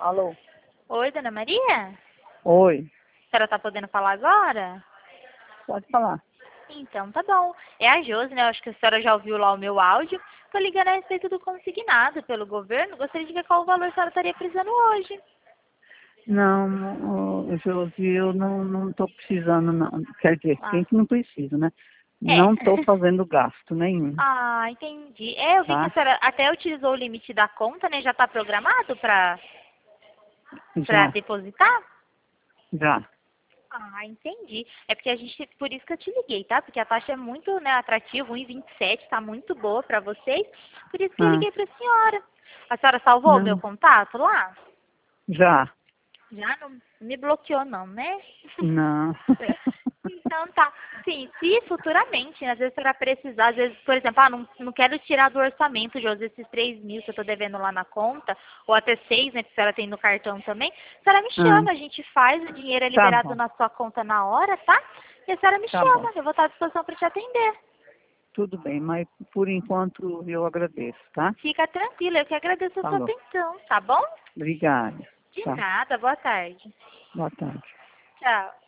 Alô? Oi, dona Maria? Oi, A senhora tá podendo falar agora? pode falar. Então, tá bom. É a Josi, né? Eu acho que a senhora já ouviu lá o meu áudio. Tô ligando a respeito do consignado pelo governo. Gostaria de ver qual o valor a senhora estaria precisando hoje. Não, Josi, eu não estou precisando, não. Quer dizer, Ah, quem que não precisa, né? é. Não estou fazendo gasto nenhum, Ah, entendi. É, eu vi que a tá? senhora até utilizou o limite da conta, né? Já tá programado pra Já, depositar? já. Ah, entendi. É porque a gente, por isso que eu te liguei, tá? Porque a taxa é muito, né, atrativa, 1,27, tá muito boa pra vocês. Por isso que eu Ah, liguei pra senhora. A senhora salvou o meu não, contato lá? já. Já não me bloqueou não, né? Não. Então tá. Sim, se futuramente, né, às vezes você vai precisar, às vezes, por exemplo, não quero tirar do orçamento, Josi, esses 3 mil que eu tô devendo lá na conta, ou até 6, né, que a senhora tem no cartão também, a senhora me Ah, chama, a gente faz, o dinheiro é tá liberado bom, na sua conta na hora, tá? E a senhora me tá bom. chama, eu vou estar à disposição para te atender. Tudo bem, mas por enquanto eu agradeço, tá? Fica tranquila, eu que agradeço a sua Falou. atenção, tá bom? Obrigada. De Tchau. nada, boa tarde. Boa tarde. Tchau.